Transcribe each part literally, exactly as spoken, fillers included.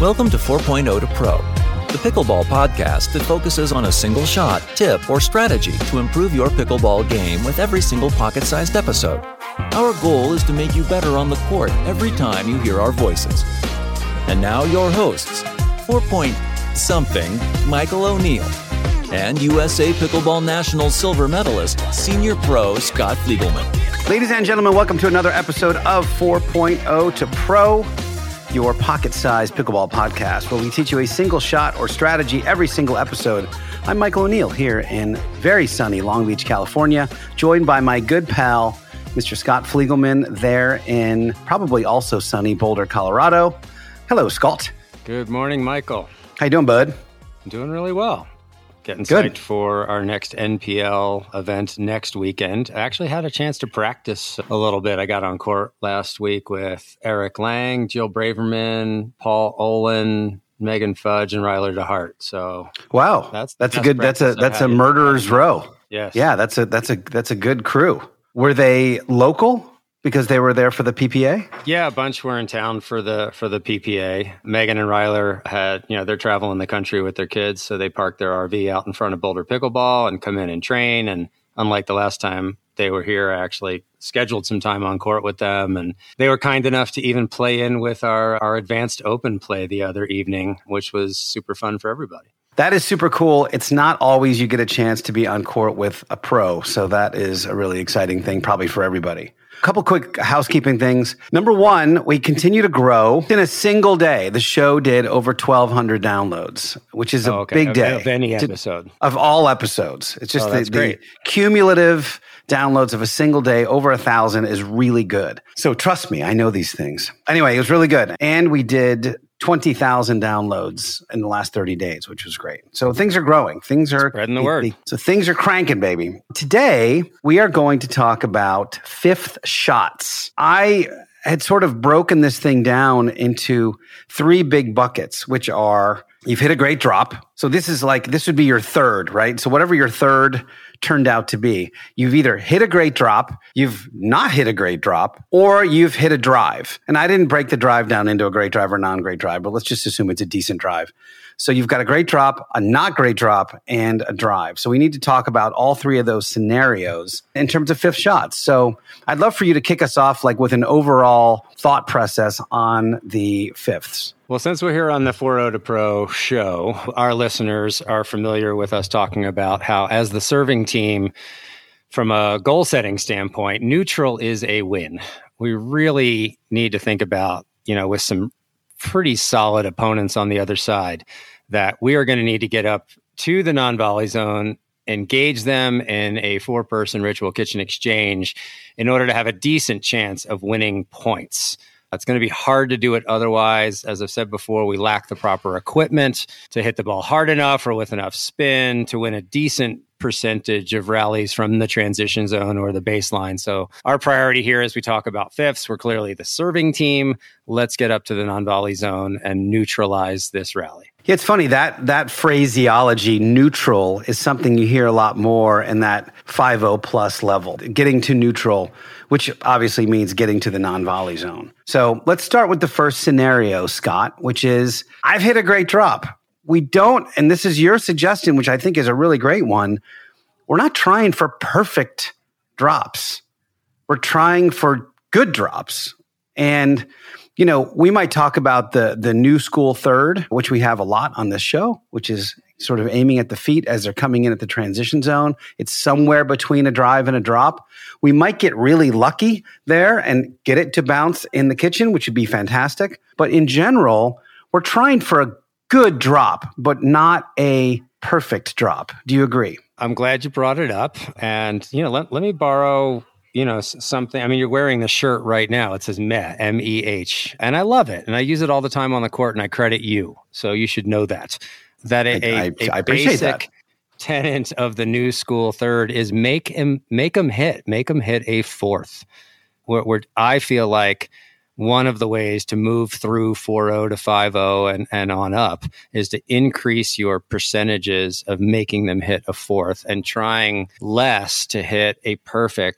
Welcome to four point oh to Pro, the pickleball podcast that focuses on a single shot, tip, or strategy to improve your pickleball game with every single pocket-sized episode. Our goal is to make you better on the court every time you hear our voices. And now your hosts, four point something Michael O'Neill, and U S A Pickleball National silver medalist, senior pro Scott Fliegelman. Ladies and gentlemen, welcome to another episode of four point oh to Pro, your pocket-sized pickleball podcast, where we teach you a single shot or strategy every single episode. I'm Michael O'Neill here in very sunny Long Beach, California, joined by my good pal, Mister Scott Fliegelman, there in probably also sunny Boulder, Colorado. Hello, Scott. Good morning, Michael. How you doing, bud? I'm doing really well. Getting Good. psyched for our next N P L event next weekend. I actually had a chance to practice a little bit. I got on court last week with Eric Lang, Jill Braverman, Paul Olin, Megan Fudge, and Ryler DeHart. So wow, that's that's a good that's a that's a murderer's row. Yes. Yeah, that's a that's a that's a good crew. Were they local? Because they were there for the P P A? Yeah, a bunch were in town for the for the P P A. Megan and Ryler had, you know, they're traveling the country with their kids, so they parked their R V out in front of Boulder Pickleball and come in and train. And unlike the last time they were here, I actually scheduled some time on court with them. And they were kind enough to even play in with our, our advanced open play the other evening, which was super fun for everybody. That is super cool. It's not always you get a chance to be on court with a pro, so that is a really exciting thing probably for everybody. A couple quick housekeeping things. Number one, we continue to grow. In a single day, the show did over twelve hundred downloads, which is a oh, okay. big of, day. Of any episode. To, of all episodes. It's just oh, the, the cumulative downloads of a single day, over a thousand, is really good. So trust me, I know these things. Anyway, it was really good. And we did twenty thousand downloads in the last thirty days, which was great. So things are growing. Things are spreading the word. They, so things are cranking, baby. Today, we are going to talk about fifth shots. I had sort of broken this thing down into three big buckets, which are you've hit a great drop. So this is like, this would be your third, right? So whatever your third turned out to be, you've either hit a great drop, you've not hit a great drop, or you've hit a drive. And I didn't break the drive down into a great drive or non-great drive, but let's just assume it's a decent drive. So you've got a great drop, a not great drop, and a drive. So we need to talk about all three of those scenarios in terms of fifth shots. So I'd love for you to kick us off like with an overall thought process on the fifths. Well, since we're here on the four oh to Pro show, our listeners are familiar with us talking about how, as the serving team, from a goal-setting standpoint, neutral is a win. We really need to think about, you know, with some pretty solid opponents on the other side, that we are going to need to get up to the non-volley zone, engage them in a four-person ritual kitchen exchange in order to have a decent chance of winning points. It's going to be hard to do it otherwise. As I've said before, we lack the proper equipment to hit the ball hard enough or with enough spin to win a decent percentage of rallies from the transition zone or the baseline. So our priority here as we talk about fifths, we're clearly the serving team. Let's get up to the non-volley zone and neutralize this rally. Yeah, it's funny, that that phraseology, neutral, is something you hear a lot more in that five oh plus level, getting to neutral, which obviously means getting to the non-volley zone. So let's start with the first scenario, Scott, which is I've hit a great drop. We don't, and this is your suggestion, which I think is a really great one, we're not trying for perfect drops. We're trying for good drops. And you know, we might talk about the the new school third, which we have a lot on this show, which is sort of aiming at the feet as they're coming in at the transition zone. It's somewhere between a drive and a drop. We might get really lucky there and get it to bounce in the kitchen, which would be fantastic. But in general, we're trying for a good drop, but not a perfect drop. Do you agree? I'm glad you brought it up. And, you know, let, let me borrow you know, something. I mean, you're wearing the shirt right now. It says meh, M E H. And I love it. And I use it all the time on the court, and I credit you. So you should know that. That a, I, a, I a appreciate basic that. tenet of the new school third is make him, make him hit, make him hit a fourth. Where, where I feel like one of the ways to move through four oh to five oh and, and on up is to increase your percentages of making them hit a fourth and trying less to hit a perfect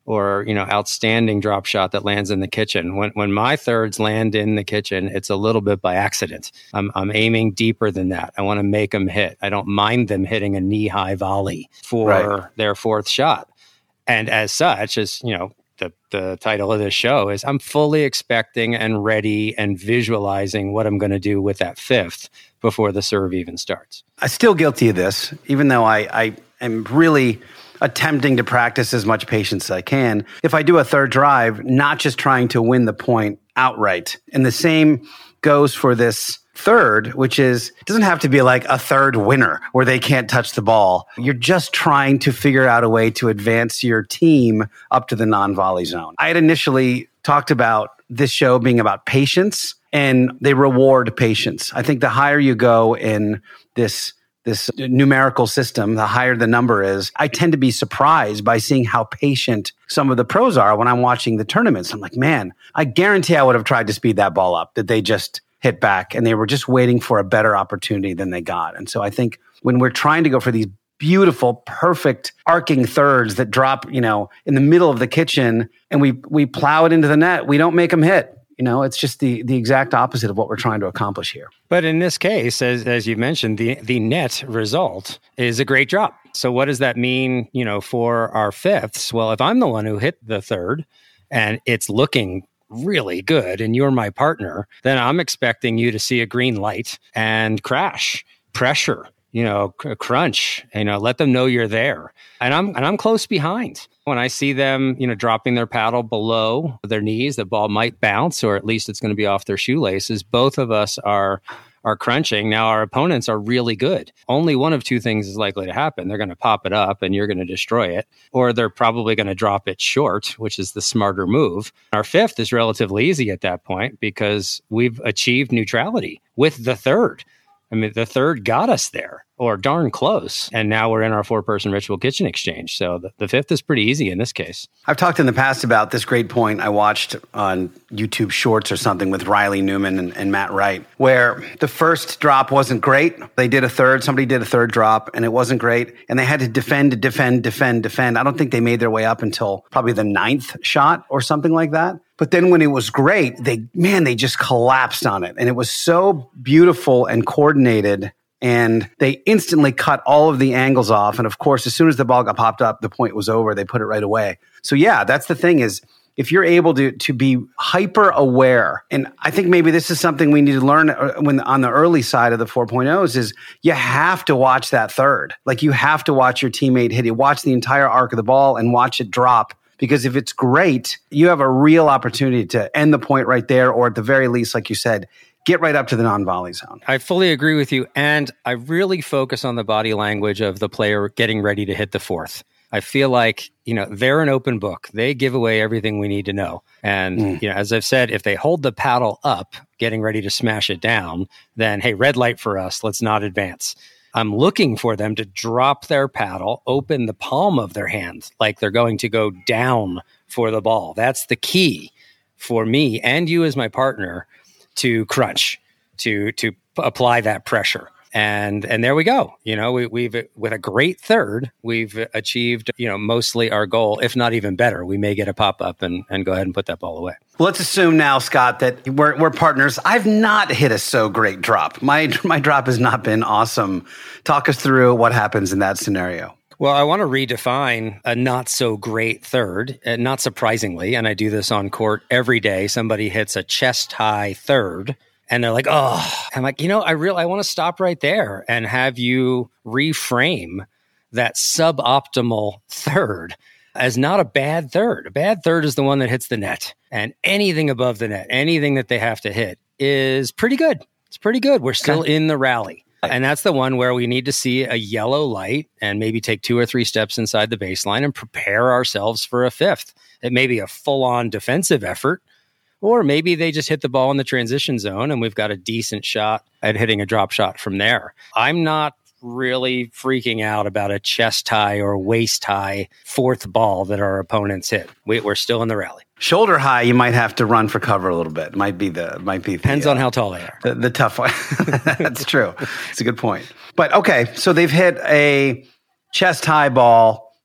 or, you know, outstanding drop shot that lands in the kitchen. When when my thirds land in the kitchen, it's a little bit by accident. I'm I'm aiming deeper than that. I want to make them hit. I don't mind them hitting a knee-high volley for right. their fourth shot. And as such, as you know, the the title of this show is I'm fully expecting and ready and visualizing what I'm going to do with that fifth before the serve even starts. I'm still guilty of this, even though I, I am really attempting to practice as much patience as I can. If I do a third drive, not just trying to win the point outright. And the same goes for this third, which is, it doesn't have to be like a third winner where they can't touch the ball. You're just trying to figure out a way to advance your team up to the non-volley zone. I had initially talked about this show being about patience, and they reward patience. I think the higher you go in this this numerical system, the higher the number is. I tend to be surprised by seeing how patient some of the pros are when I'm watching the tournaments. I'm like, man, I guarantee I would have tried to speed that ball up, that they just hit back and they were just waiting for a better opportunity than they got. And so I think when we're trying to go for these beautiful, perfect arcing thirds that drop, you know, in the middle of the kitchen and we we plow it into the net, we don't make them hit. You know, it's just the the exact opposite of what we're trying to accomplish here. But in this case, as as you mentioned, the the net result is a great drop. So what does that mean, you know, for our fifths? Well, if I'm the one who hit the third and it's looking really good and you're my partner, then I'm expecting you to see a green light and crash, pressure, you know, c- crunch, you know, let them know you're there. And I'm and I'm close behind. When I see them, you know, dropping their paddle below their knees, the ball might bounce, or at least it's going to be off their shoelaces. Both of us are are crunching. Now our opponents are really good. Only one of two things is likely to happen. They're going to pop it up and you're going to destroy it, or they're probably going to drop it short, which is the smarter move. Our fifth is relatively easy at that point because we've achieved neutrality with the third. I mean, the third got us there, or darn close. And now we're in our four-person ritual kitchen exchange. So the, the fifth is pretty easy in this case. I've talked in the past about this great point I watched on YouTube Shorts or something with Riley Newman and, and Matt Wright, where the first drop wasn't great. They did a third. Somebody did a third drop, and it wasn't great. And they had to defend, defend, defend, defend. I don't think they made their way up until probably the ninth shot or something like that. But then when it was great, they, man, they just collapsed on it. And it was so beautiful and coordinated. And they instantly cut all of the angles off. And of course, as soon as the ball got popped up, the point was over. They put it right away. So yeah, that's the thing is, if you're able to to be hyper aware, and I think maybe this is something we need to learn when on the early side of the four point ohs, is you have to watch that third. Like you have to watch your teammate hit it, watch the entire arc of the ball and watch it drop. Because if it's great, you have a real opportunity to end the point right there, or at the very least, like you said, get right up to the non-volley zone. I fully agree with you. And I really focus on the body language of the player getting ready to hit the fourth. I feel like, you know, they're an open book. They give away everything we need to know. And, mm. you know, as I've said, if they hold the paddle up, getting ready to smash it down, then, hey, red light for us. Let's not advance. I'm looking for them to drop their paddle, open the palm of their hand, like they're going to go down for the ball. That's the key for me and you as my partner to crunch, to to apply that pressure. And and there we go. You know, we, we've with a great third, we've achieved, you know, mostly our goal, if not even better. We may get a pop up and, and go ahead and put that ball away. Well, let's assume now, Scott, that we're we're partners. I've not hit a so great drop. My my drop has not been awesome. Talk us through what happens in that scenario. Well, I want to redefine a not so great third, uh, not surprisingly, and I do this on court every day. Somebody hits a chest high third. And they're like, oh, I'm like, you know, I really, I want to stop right there and have you reframe that suboptimal third as not a bad third. A bad third is the one that hits the net, and anything above the net, anything that they have to hit is pretty good. It's pretty good. We're still okay. in the rally. And that's the one where we need to see a yellow light and maybe take two or three steps inside the baseline and prepare ourselves for a fifth. It may be a full-on defensive effort, or maybe they just hit the ball in the transition zone and we've got a decent shot at hitting a drop shot from there. I'm not really freaking out about a chest high or waist high fourth ball that our opponents hit. We, we're still in the rally. Shoulder high, you might have to run for cover a little bit. Might be the might be the, depends uh, on how tall they are. The, the tough one. That's true. It's a good point. But okay, so they've hit a chest high ball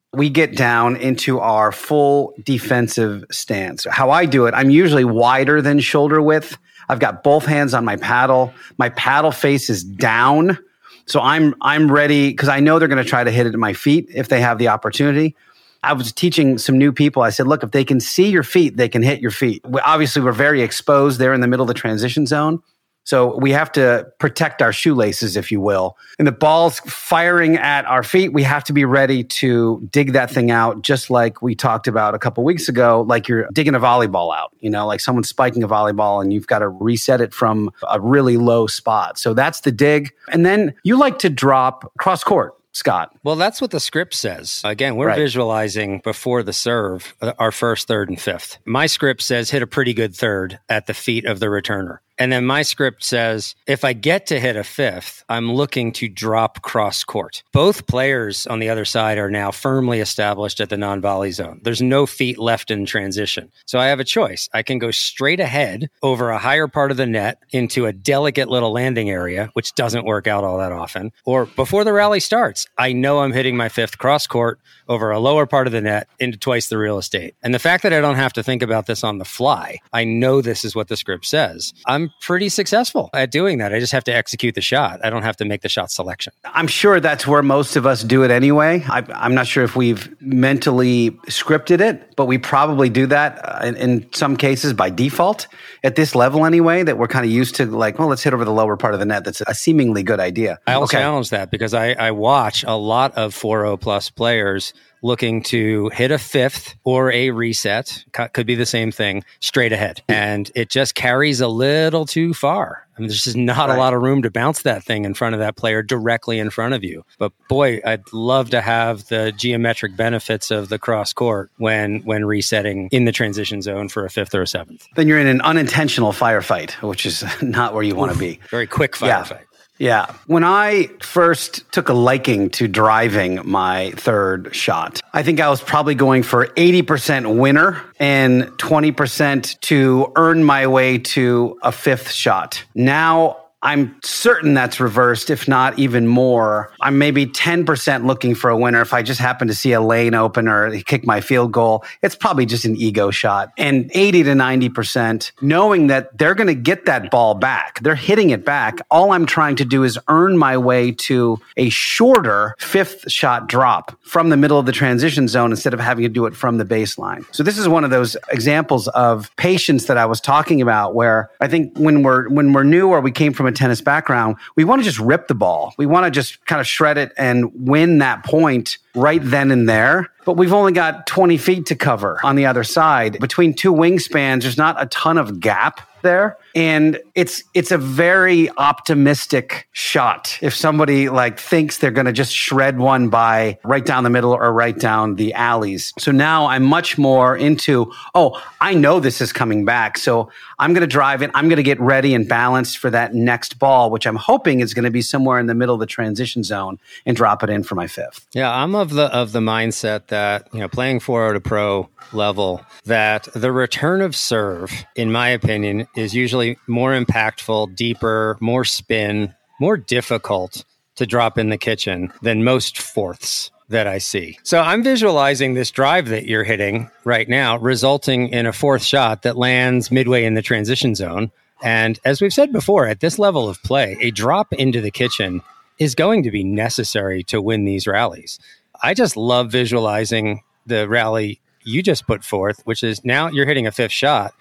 we get down into our full defensive stance. How I do it, I'm usually wider than shoulder width. I've got both hands on my paddle. My paddle face is down. So I'm I'm ready because I know they're going to try to hit it at my feet if they have the opportunity. I was teaching some new people. I said, look, if they can see your feet, they can hit your feet. We, obviously, we're very exposed there in the middle of the transition zone. So we have to protect our shoelaces, if you will. And the ball's firing at our feet. We have to be ready to dig that thing out, just like we talked about a couple weeks ago, like you're digging a volleyball out, you know, like someone's spiking a volleyball and you've got to reset it from a really low spot. So that's the dig. And then you like to drop cross court, Scott. Well, that's what the script says. Again, we're right. visualizing before the serve, our first, third, and fifth. My script says hit a pretty good third at the feet of the returner. And then my script says, if I get to hit a fifth, I'm looking to drop cross court. Both players on the other side are now firmly established at the non-volley zone. There's no feet left in transition. So I have a choice. I can go straight ahead over a higher part of the net into a delicate little landing area, which doesn't work out all that often. Or before the rally starts, I know I'm hitting my fifth cross court over a lower part of the net into twice the real estate. And the fact that I don't have to think about this on the fly, I know this is what the script says. I'm pretty successful at doing that. I just have to execute the shot. I don't have to make the shot selection. I'm sure that's where most of us do it anyway. I, I'm not sure if we've mentally scripted it, but we probably do that in, in some cases by default at this level anyway, that we're kind of used to like, well, let's hit over the lower part of the net. That's a seemingly good idea. I'll okay. challenge that because I, I watch a lot of four oh plus players looking to hit a fifth or a reset, could be the same thing, straight ahead. And it just carries a little too far. I mean, there's just not right. a lot of room to bounce that thing in front of that player directly in front of you. But boy, I'd love to have the geometric benefits of the cross court when when resetting in the transition zone for a fifth or a seventh. Then you're in an unintentional firefight, which is not where you want to be. Very quick firefight. Yeah. Yeah. When I first took a liking to driving my third shot, I think I was probably going for eighty percent winner and twenty percent to earn my way to a fifth shot. Now, I'm certain that's reversed, if not even more. I'm maybe ten percent looking for a winner. If I just happen to see a lane open or kick my field goal, it's probably just an ego shot. And eighty to ninety percent knowing that they're going to get that ball back. They're hitting it back. All I'm trying to do is earn my way to a shorter fifth shot drop from the middle of the transition zone instead of having to do it from the baseline. So this is one of those examples of patience that I was talking about, where I think when we're when we're new or we came from a tennis background, we want to just rip the ball. We want to just kind of shred it and win that point right then and there. But we've only got twenty feet to cover on the other side. Between two wingspans, there's not a ton of gap there. And it's it's a very optimistic shot. If somebody like thinks they're going to just shred one by right down the middle or right down the alleys. So now I'm much more into, oh, I know this is coming back. So I'm going to drive it. I'm going to get ready and balanced for that next ball, which I'm hoping is going to be somewhere in the middle of the transition zone, and drop it in for my fifth. Yeah, I'm of the of the mindset that, you know, playing four oh to pro level, that the return of serve, in my opinion, is usually more impactful, deeper, more spin, more difficult to drop in the kitchen than most fourths that I see. So I'm visualizing this drive that you're hitting right now, resulting in a fourth shot that lands midway in the transition zone. And as we've said before, at this level of play, a drop into the kitchen is going to be necessary to win these rallies. I just love visualizing the rally you just put forth, which is now you're hitting a fifth shot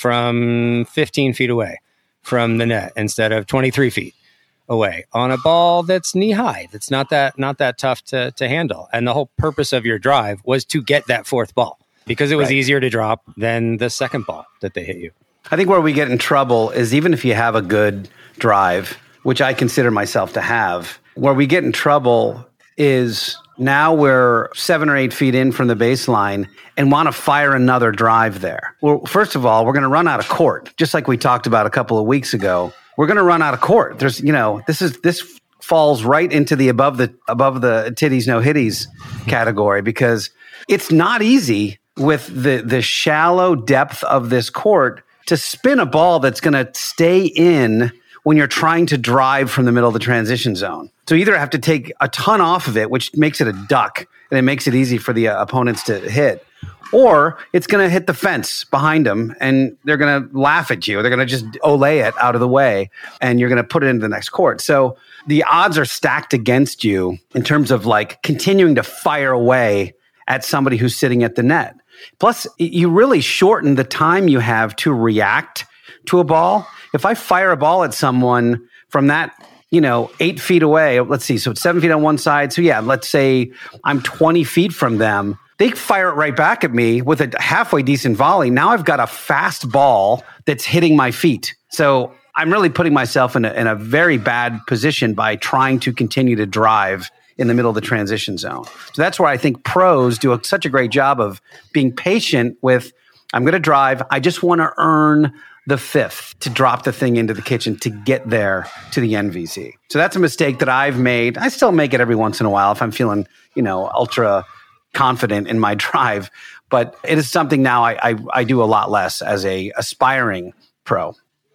from fifteen feet away from the net instead of twenty-three feet away on a ball that's knee high. That's not that not that tough to, to handle. And the whole purpose of your drive was to get that fourth ball because it was right. easier to drop than the second ball that they hit you. I think where we get in trouble is even if you have a good drive, which I consider myself to have, where we get in trouble is now we're seven or eight feet in from the baseline and want to fire another drive there. Well, first of all, we're going to run out of court, just like we talked about a couple of weeks ago. We're going to run out of court. There's, you know, this is this falls right into the above the above the titties no hitties category, because it's not easy with the the shallow depth of this court to spin a ball that's going to stay in when you're trying to drive from the middle of the transition zone. So you either have to take a ton off of it, which makes it a duck, and it makes it easy for the uh, opponents to hit. Or it's going to hit the fence behind them, and they're going to laugh at you. They're going to just olay it out of the way, and you're going to put it into the next court. So the odds are stacked against you in terms of like continuing to fire away at somebody who's sitting at the net. Plus, you really shorten the time you have to react to a ball. If I fire a ball at someone from that, you know, eight feet away, let's see, so it's seven feet on one side. So yeah, let's say I'm twenty feet from them. They fire it right back at me with a halfway decent volley. Now I've got a fast ball that's hitting my feet. So I'm really putting myself in a, in a very bad position by trying to continue to drive in the middle of the transition zone. So that's where I think pros do a, such a great job of being patient with, I'm going to drive. I just want to earn the fifth to drop the thing into the kitchen to get there to the N V Z. So that's a mistake that I've made. I still make it every once in a while if I'm feeling, you know, ultra confident in my drive, but it is something now I, I, I do a lot less as a aspiring pro.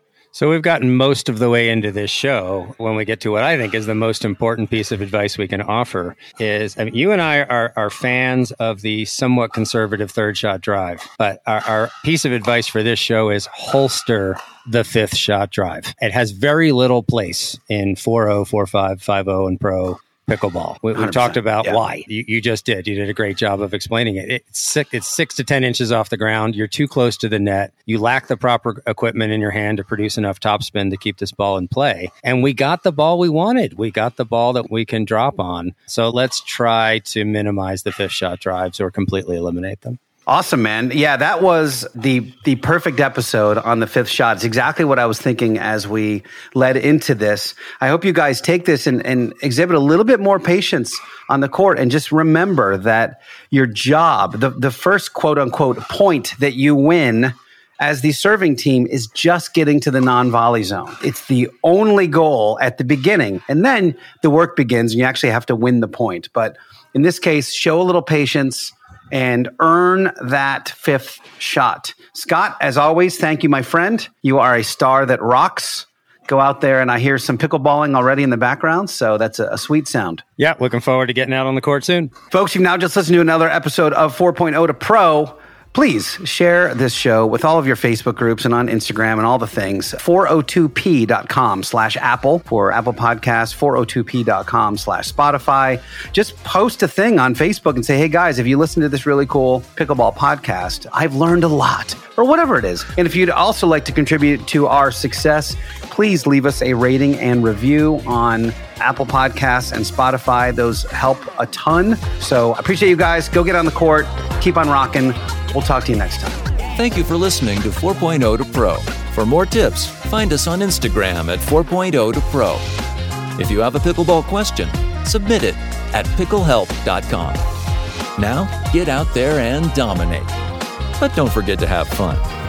So we've gotten most of the way into this show when we get to what I think is the most important piece of advice we can offer is, I mean, you and I are, are fans of the somewhat conservative third shot drive, but our, our piece of advice for this show is holster the fifth shot drive. It has very little place in four oh, four five, five oh, and pro pickleball. We, we talked about yeah. why. You, you just did. You did a great job of explaining it. It's six, it's six to ten inches off the ground. You're too close to the net. You lack the proper equipment in your hand to produce enough topspin to keep this ball in play. And we got the ball we wanted. We got the ball that we can drop on. So let's try to minimize the fifth shot drives or completely eliminate them. Awesome, man. Yeah, that was the the perfect episode on the fifth shot. It's exactly what I was thinking as we led into this. I hope you guys take this and, and exhibit a little bit more patience on the court and just remember that your job, the, the first quote unquote point that you win as the serving team is just getting to the non-volley zone. It's the only goal at the beginning. And then the work begins and you actually have to win the point. But in this case, show a little patience and earn that fifth shot. Scott, as always, thank you, my friend. You are a star that rocks. Go out there, and I hear some pickleballing already in the background, so that's a, a sweet sound. Yeah, looking forward to getting out on the court soon. Folks, you've now just listened to another episode of four point oh to Pro. Please share this show with all of your Facebook groups and on Instagram and all the things. four oh two p dot com slash Apple for Apple Podcasts, four oh two p dot com slash Spotify. Just post a thing on Facebook and say, hey guys, if you listen to this really cool pickleball podcast, I've learned a lot, or whatever it is. And if you'd also like to contribute to our success, please leave us a rating and review on Apple Podcasts and Spotify. Those help a ton. So I appreciate you guys. Go get on the court. Keep on rocking. We'll talk to you next time. Thank you for listening to four point oh to Pro. For more tips, find us on Instagram at four point oh to Pro. If you have a pickleball question, submit it at pickle help dot com. Now, get out there and dominate. But don't forget to have fun.